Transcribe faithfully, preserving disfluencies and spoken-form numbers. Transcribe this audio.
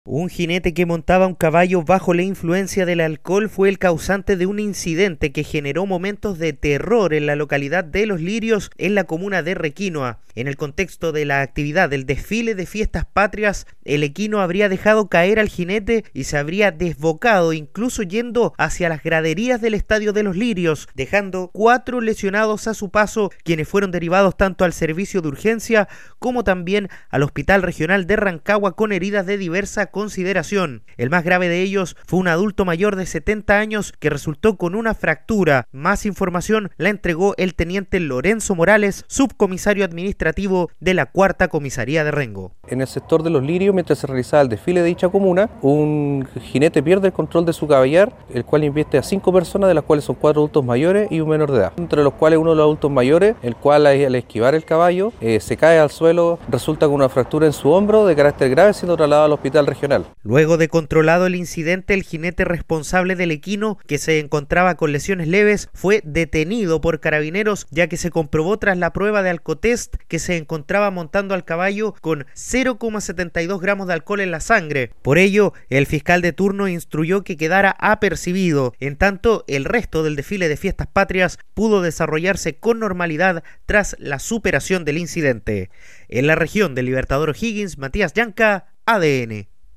Un jinete que montaba un caballo bajo la influencia del alcohol fue el causante de un incidente que generó momentos de terror en la localidad de Los Lirios, en la comuna de Requinoa. En el contexto de la actividad del desfile de fiestas patrias, el equino habría dejado caer al jinete y se habría desbocado, incluso yendo hacia las graderías del estadio de Los Lirios, dejando cuatro lesionados a su paso, quienes fueron derivados tanto al servicio de urgencia como también al Hospital Regional de Rancagua con heridas de diversa consideración. El más grave de ellos fue un adulto mayor de setenta años que resultó con una fractura. Más información la entregó el teniente Lorenzo Morales, subcomisario administrativo de la Cuarta Comisaría de Rengo. En el sector de Los Lirios, mientras se realizaba el desfile de dicha comuna, un jinete pierde el control de su caballar, el cual invierte a cinco personas, de las cuales son cuatro adultos mayores y un menor de edad. Entre los cuales uno de los adultos mayores, el cual al esquivar el caballo, eh, se cae al suelo, resulta con una fractura en su hombro de carácter grave, siendo trasladado al hospital regional. Luego de controlado el incidente, el jinete responsable del equino, que se encontraba con lesiones leves, fue detenido por carabineros, ya que se comprobó tras la prueba de alcotest que se encontraba montando al caballo con cero coma setenta y dos gramos de alcohol en la sangre. Por ello, el fiscal de turno instruyó que quedara apercibido. En tanto, el resto del desfile de fiestas patrias pudo desarrollarse con normalidad tras la superación del incidente. En la región del Libertador O'Higgins, Matías Yanca, A D N.